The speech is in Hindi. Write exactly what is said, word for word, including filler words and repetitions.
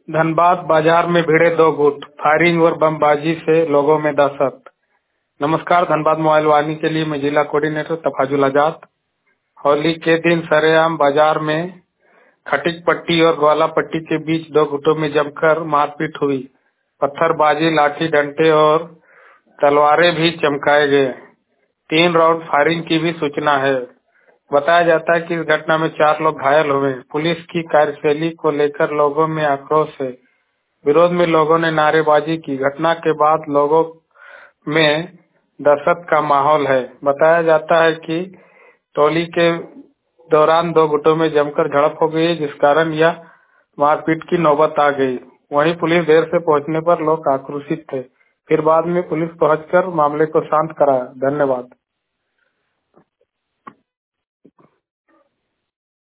धनबाद बाजार में भिड़े दो गुट, फायरिंग और बमबाजी से लोगों में दहशत। नमस्कार, धनबाद मोबाइल वाहिनी के लिए मैं जिला कोऑर्डिनेटर तफाजुल आजाद। होली के दिन सरेआम बाजार में खटिक पट्टी और ग्वाला पट्टी के बीच दो गुटों में जमकर मारपीट हुई। पत्थरबाजी, लाठी डंडे और तलवारें भी चमकाए गए। तीन राउंड फायरिंग की भी सूचना है। बताया जाता है कि इस घटना में चार लोग घायल हुए। पुलिस की कार्यशैली को लेकर लोगों में आक्रोश है। विरोध में लोगों ने नारेबाजी की। घटना के बाद लोगों में दहशत का माहौल है। बताया जाता है कि टोली के दौरान दो गुटों में जमकर झड़प हो गई, जिस कारण यह मारपीट की नौबत आ गई। वहीं पुलिस देर से पहुंचने पर लोग आक्रोशित थे। फिर बाद में पुलिस पहुंचकर मामले को शांत कराया। धन्यवाद।